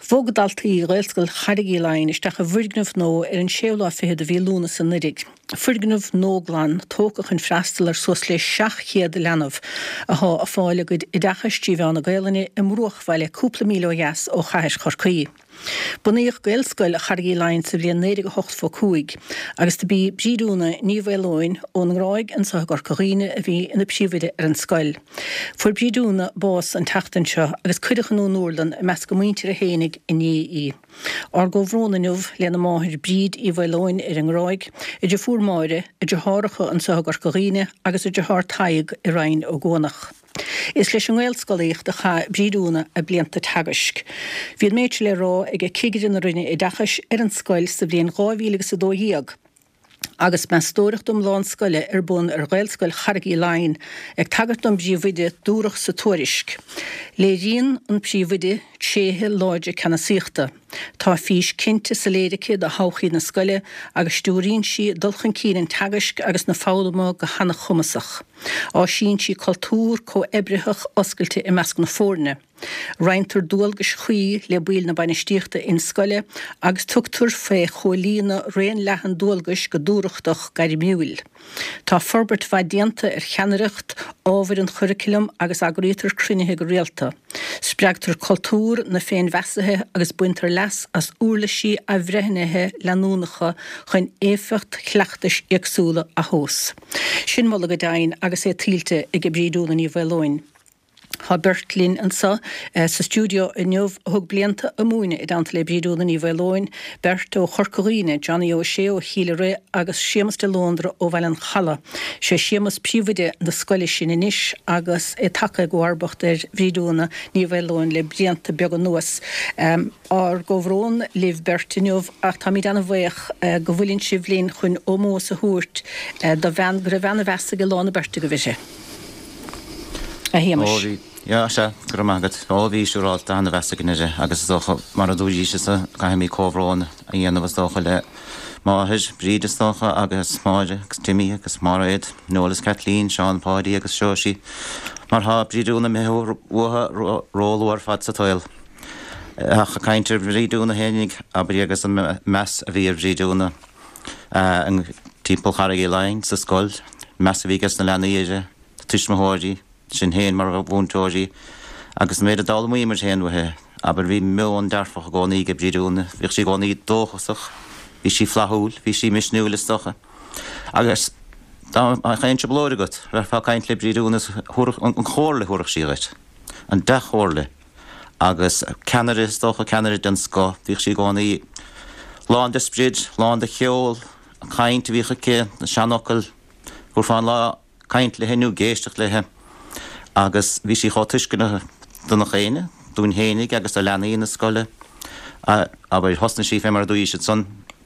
Vógadaltaí réilscoil charigí lein isteach a bhuirgnamh nó an séolá fihead a bhí lúna san nirig. Furgnamh nóglan tócach an freistal sos le 600 leanamh a fáile go I dachastí bheanna gailene I mruach bhaile cúpla míle jas ó chais chorcaí. Bunaíoch gailscoil a charigí lein sa bblion 9 agus tá bí brídúna ní bhfuilóin ón ráig an sa gorcaíine a bhí ina psíomhide an scoil. Fuair brídúna bás an tachtanseo agus cuidechan ó Núrlan a meas go muintir a hénig in í. Ar go bhrónanmh lena máthir bríd I bhfuilóin an ráig, idir fuórmáire, idir háracha an sa gorcaíine agus idir thar taig I rainn ó gónach. Is leis an ghilscoilíocht a cha brídúna a blianta tagaisc. Bhíad méid le rá ag cigrin na rinne I dachas an scoil sa bblion 2012. Agus me stóirecht lán scoile bun ghilscoil charigí lein ag tagart bríomhide dúrach sa tuairisc. Le rion an bríomhide tséthe láide cena síochta. Tá fís cinnte sa léirice a háchaí na scoile agus stúríonn si dulchan cían tagaisc agus na fálamá go hana chumasach. Á síonn si cultúr có ebrithach oscailte I measc na fórne. Reintar dúalgas chuí le buil na bainisteachta in scoile agus tugtar fé cholína réon lehan dúalgas go dúrachtach gaiir miúil. Tá forbert bhaidíanta cheannaireacht ábhar an churicilum agus agrétar crunithe go réalta. Spreagtar cultúr na féin vesathe agus buintar les as úrlaisí a bhreithnithe leanúnacha chun éfacht chleachtais agsúla a thós. Sin molla go dain agus tílte ag brídúna ní bhfuilóin. Tá Bertlín an sa stúdio inniuh thug blianta a múine I dáanta le brídúna ní bhfuilóin, Bert ó chorcaíine, Johnny ó sé ó Chiile ré agus sémas de Londra ó bhfuil an chala. sé sémas príomhide na scoile sin inis agus take go arbacht brídúna ní bhfuilóin le blianta beag an nuas. Ar go bhrón libh Bert inniuh ach tá míad anna bhaoch go bhfuilinn si bhlín chun ómós a thuairt do bhean go bheanna vesta go lána Berta go bhise. Ja, sé gur magad áhí siúráilta anna vestaginire agus dócha mar a dúdí sa caiimí cóhrán a dhéanamh dócha le máthir brídas dócha agus máide agus Timmy agus Maraid, Nólas Kathleen, Seán Páidí agus Seoisí mar há brídúna métha rólúar fad sa toil. Ach caiintear brídúna hénig abrí agus an meas a bhí brídúna an timppla charigí lein sa scoil, meas a bhígus na leanaíire, tuismthóirí, sin héin mar a bhúntóirí agus méad a dalmí mar héanmhathe, aber bhí mún darfach gánaí go brídúna, bhí sí gánaí dóchasach, bhí sí flathúil, bhí sí misnúlastocha. Agus a chaint se blóir agat, fá caint le brídúna an chórla thuirach síghait, an de chórla. Agus ceannaire stocha ceannaire den sco, bhí sí gánaí lán de sprid, lán de cheol, caint bhícha cé, na seanocail, chuir fáin lá caint le henú géisteach lethe. Agus bhí sí chátuiscina duna chéine, dún hénig agus a leanaí na scoile. Aber hosna sí fé mar dúí sé son,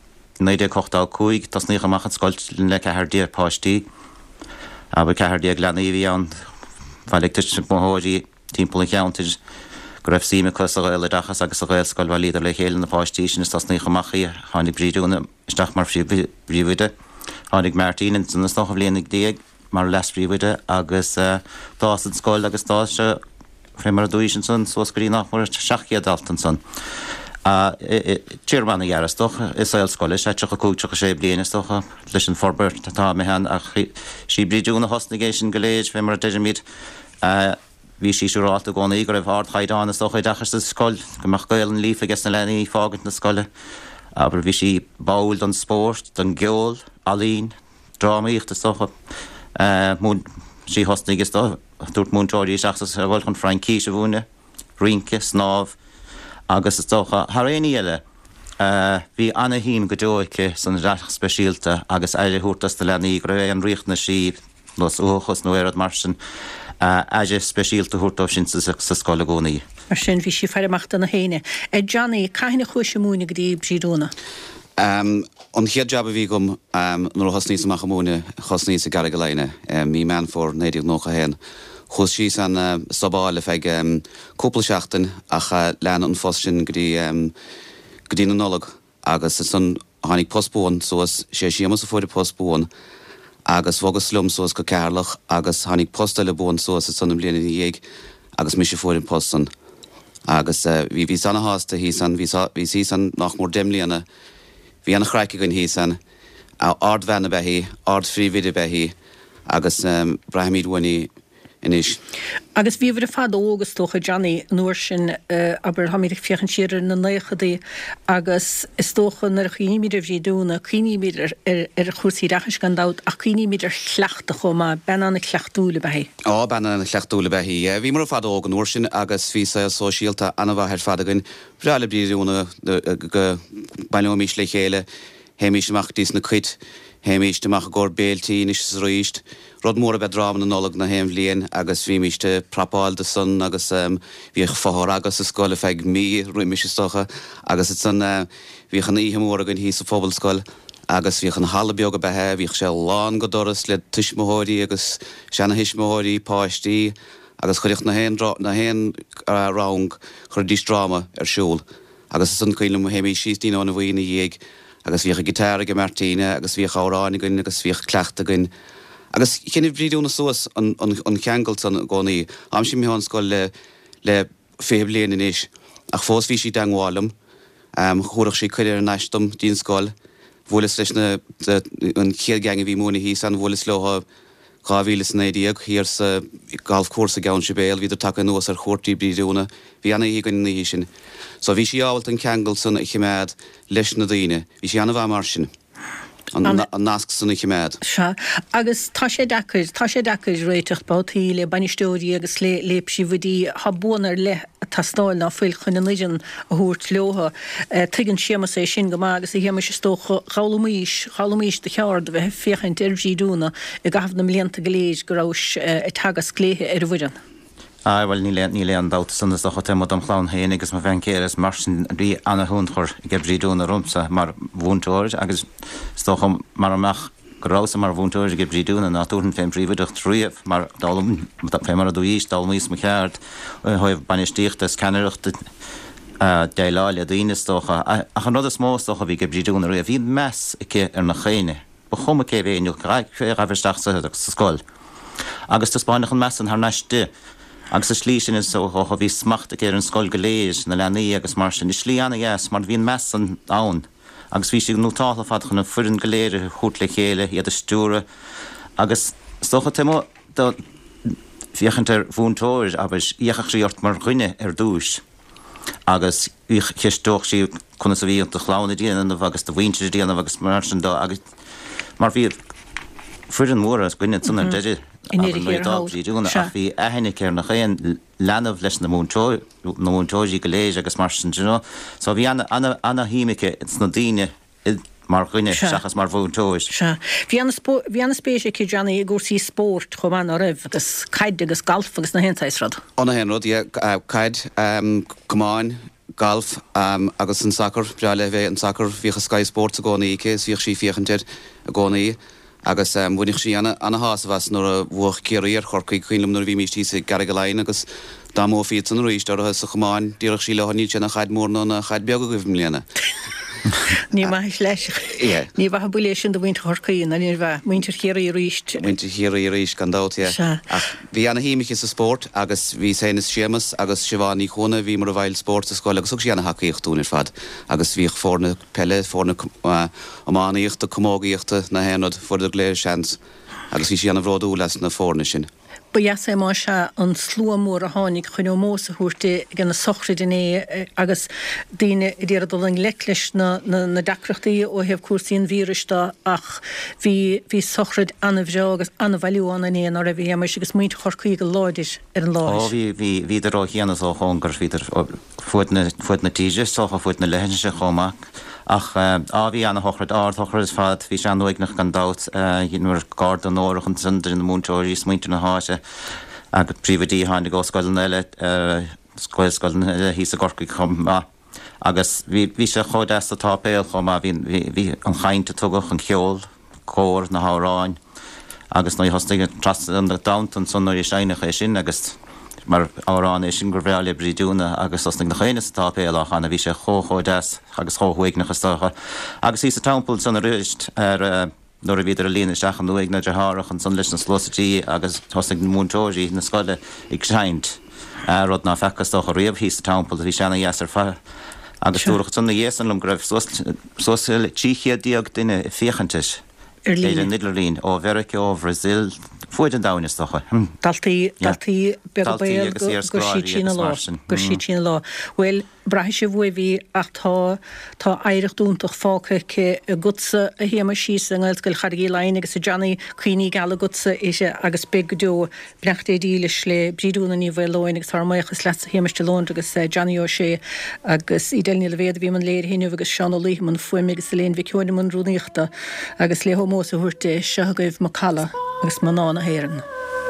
9:45, tas nícha machchan scoilt le cethardíar páistí. Aber cethardíar leanaí bhí an bhaigtas móthóirí timppla cheantir go raibh síime cos a ghaile dachas agus a ghail scoil bhil idir le chéile na páistí sin is tas nícha machaí tháinig brídúna isteach mar bríomhide. Tháinig Martín san na stocha bhléananig déag mar les bríomhide agus dás an scoil agus dás se fé mar dúí sin son sos goí nach mar 600 son. Tíirmanna ghearas stocha is áil scoile sé tucha cúteach sé bliana stocha leis an forbert tá mé hen ach sí brídúna hosnagéisisin go léid fé mar a deidir míad bhí sí siúráilta gánaí go raibh hard chaidána stocha dachas na scoil go meach gail an lífa gas na lenaí fágant na scoile. Aber bhí sí báil don spórt, don geol, alín, drámaíocht a stocha. Sí hosnigus dúirt múntóirí seachtas a bhil chun Frankí a bhúne, Rinke, Snáb, agus is tócha Haréní eile. Bhí anna hím go dóice san reach speisialta agus eile thuirtas de lenaí go raibh an riocht na sí los uachas nó éad mar sin eile speisialta thuirtáh sin sa scoile gcónaí. Mar sin bhí sí fearachta na héine. Johnny, caiithna chuise múna go dtí brídúna? An chiad jab a bhí gom nó hosníos amach múna chosníos a garige leine mí man fór 9 hen. Chus sí an sabáile feig cúpla seachtain ach lean an fostin go dtí na nolog agus san tháinig postbún soas sé síamas a fuair postbún agus bhogus slum soas go cearlach agus tháinig postaile bún soas san bliana dhéag agus mis sé fuair postan. agus hí sanna hásta hí sí san nach mór dimlíanana hí anna chreice gon hí san ardhena behí, ard fríomhide behí agus brahamídhaí inis. Agus bhíomhar a fad ógus tócha Johnny nuair sin aber ha míidir fiochan siar na néchadaí agus is tócha nar chuoíimiidir bhí dúna chuoíimiidir ar chusaí rachas gan dát a chuoíimiidir chleachta chumá benanna chleachtúla behí. Benanna chleachtúla behí. Bhí mar a fad ógan nuair sin agus bhí sóisialta anna bhthir fadagan breala bríúna go bailómís le chéile héimiisteach dís na chuid héimiisteach gur béaltaí is roiist. Rod mór a bheith drama na nólag na héim bhliain agus bhí míiste prapáil de sun agus bhí fáthir agus is scoil feig mí roiimiise stocha agus san bhí an ihe mór agan hí sa fóbalscoil agus bhí an hallbeog a bethe, bhí sé lán go doras le tuismóirí agus seanna hismóirí páistí agus chuireach na héin rang chur dís drama ar siúl agus san chuilm héimi sítíí óna bhhaoine dhéag agus bhí a gitára go Martíine agus bhí áránigan agus bhí cleachtagan. Agus chéanamh bríúna suas an cheangailt san gcónaí. Am sin mí scoil le féblion inis ach fós bhí sí danghálam, chuireach sí chuidir an neistom dín scoil, bhfulas leis an chéadgang a bhí múna hí san bhfulas leha gáhílas néideag hir sa galf cuasa gan si béal, hí take nuas ar chóirtaí bríúna, bhí anna hí gan hí sin. So bhí sí ábhalt an cheangailt san chiméad leis na daoine, bhí sí anna bh mar sin. An nasc sanna chiméad. Se agus tá sé dachar réiteach bátaí le banistóirí agus lépsí bhdí habúnar le tastáil ná fuil chun nian a thuirt leotha tuigann siamas é sin go agus i héime sé tócha chalamíis de cheard bheith féchaint irbhí dúna i gahna mlíanta goléis go rás i tagas léthe ar bhuiidan. Bhil ní leon dáta sanna a chutéim am chlán héana agus má bhain céras mar sin rí anna hún chur i g bríúna rumsa mar bhúntóir agus stocham mar amach gorása mar bhúntóir i g bríúna ná túhann féim príomhaideach tríomh mar dálam fé mar a dúíos dámíos me cheart chuibh banistíocht a scanneirechta déileáile daoine stocha a an rud a smóstocha bhí g bríúna ri a bhí mes ice ar na chéine ba chuma cé bhéonú rahirteach sa scoil. Agus tá spáinach an mes an th neiste agus a slí sin is ó bhí smachta ar an scoil goléis na leanaí agus mar sin is slí anna yes mar bhíon mes an ann agus bhí si nótála fad chun na furin goléire chuút le chéile iad a stúra agus stocha témo bhíochant ar bhúntóir agus íochach síort mar chuine ar dúis agus cheistóch sí chuna sa bhí do chlána díanamh agus do bhainte díanamh agus mar sin dó agus mar bhí furin mór as gine sanna deidir dúna a bhí ahéna céir nach chéan leanamh leis na múntóidí go léis agus mar sin so bhí anna híimice na daine mar chuine seachas mar bhúntóis. Bhí anna spéise cí Johnny i gúsaí spórt chomán á raibh agus caid agus galf agus na hentáisrad. Anna henrod, caid cumáin golf agus an sacr breala bheith an sacr bhíocha Sky Sports a gcónaí cés bhíoch sí fiochantir a gcónaí agus bhuinig sí anna hásamhas nuair a bhuach céiríar chorcaí chuilm nuair bhí mítí sa gar go lein agus dámó fiad an ríist ar sa chumáin díoch sí lehaní sin na chaid mórna na chaid beag go bh mlíana. Ní maithis leis. Ní bheit buléis sin do bhaint chorcaín a níor bheith muintir chéirí ríist. Muintir chéirí ríist gan dáta. Bhí anna híimiiche sa sport agus bhí sénas sémas agus sibháí chuna bhí mar a bhil sport a scoil agus sí anna hacaíochtún ar fad agus bhíoh fórna pelle fórna amáíochta commógaíochta na héanad fuair a léir seans agus bhí sí anna bhródú leis na fórna sin. Ba sé má se an slúmór a tháinig chuine mósa thuirta gan na sochrid inné agus daine déadul an leiclis na dacreachtaí ó hebh cuasaíon vírusta ach bhí sochrid anna bhre agus anna bhailiúána éon ar a bhí mar agus muint chorcaí go láidir ar an láis. Bhí rá chéanana ó chungur híidir fuit na tíide socha fuit na lehanne se chomach. Ach bhí anna chochrad ardchochar is fad bhí se anúignach gan dát nuair gard an óireach an sundar in na múntóirí smuinte na háise agus príomhdí háinna go scoilan eile scoilscoilan hí a gorcaí chum agus bhí se chóid a tápéil chum bhí an chainte tugach an cheol cóir na háráin agus nó hostaigh tras an dauntan son nuair séineach é sin agus mar árán é sin gur bhreala bríúna agus osnig na chéine tápéach anna bhí sé chóchóideas agus chóhuiignachas tácha. Agus í sa tampúil sanna riist ar nuair a bhíidir a lína seach an nuigna de hárach an san leis na slósatí agus thosigh na múntóirí na scoile ag seint. rud ná fechas do riamh hí tampel hí sena dhéar fa. Agus túach tunna dhéanlum greibh sósil tíchéadíag duine féchantis. Éidir Nidlerlín ó Verice ó Brazil fuid an dánestocha. Daltaí begabbéal gur sítína lá. Well, braith sé bhfuhí ach tá éireach dúntaach fácha ce gutsa a héama síos an ghilscoil chargaí lein agus a Johnny cuioine gal gutsaise agus begadú brecht é dílis le bríúna ní bhfuil lein agus tarmaichas le a héamaiste lón agus Johnny ó sé agus idelní le bhéad bhí man léir hinú agus seanna lí man fuim agus léon bhí ceáin man rúnaíochta agus le homós a thuirte se goibh macala agus man ná na héan.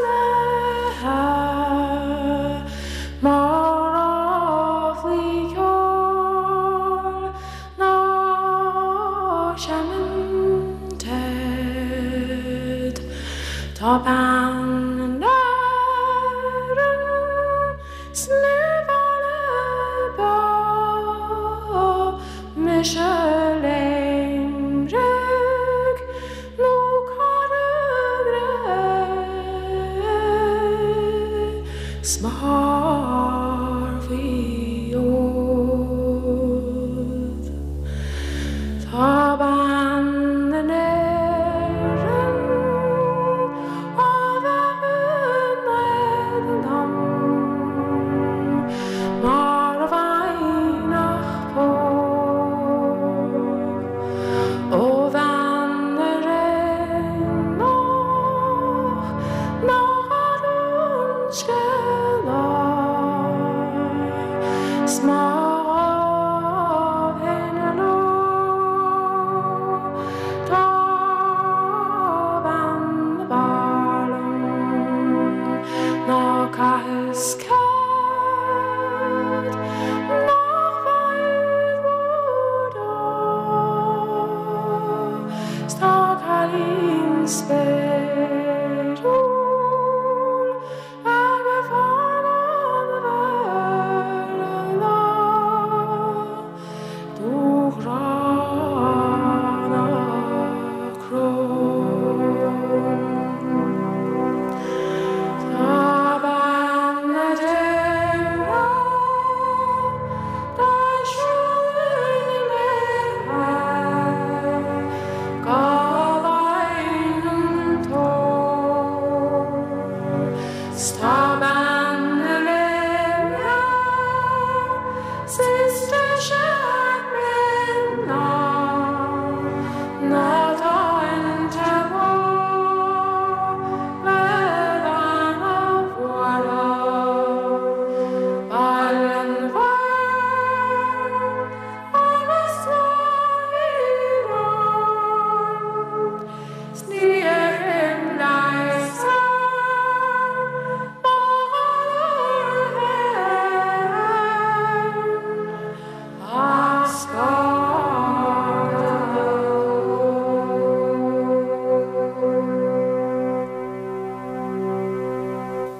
Top and slip on a bow, mission.